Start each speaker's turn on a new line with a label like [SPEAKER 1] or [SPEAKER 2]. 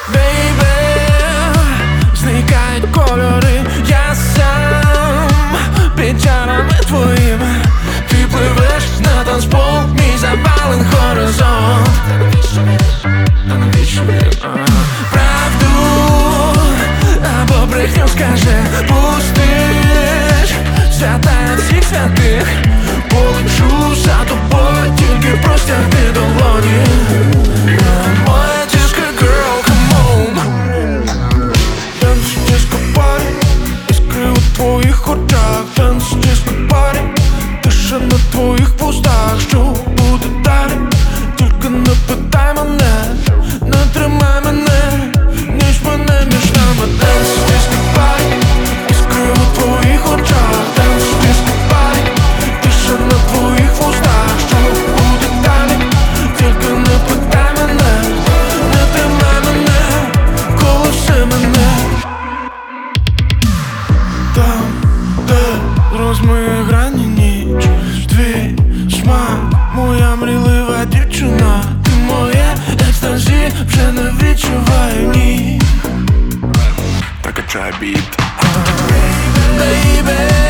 [SPEAKER 1] Бейбі, зникають кольори, я сам під чарами твоїми. Ти пливеш на танцпол, мій запален горизонт. Та навіщо він? Правду або брехню скаже, пустиш свята всіх святих. Полечу за тобою, тільки простягни долоні. Моя диско girl, come on. Танц диско парі, іскри у твоїх очах. Танц диско парі, тиша на твоїх вустах. Що буде далі? Тільки не питай мене, не тримай мене, ніж мене між нами. Танц диско парі, іскри у твоїх очах. Танц диско парі, тиша на твоїх вустах. Що буде далі? Тільки не питай мене, не тримай мене, колоси мене. Там, де розмиє грані ніч, твій смак, моя мрійлива дівчина. Ти моє екстазі, вже не відчуваю, ні. Прокачай біт. Baby,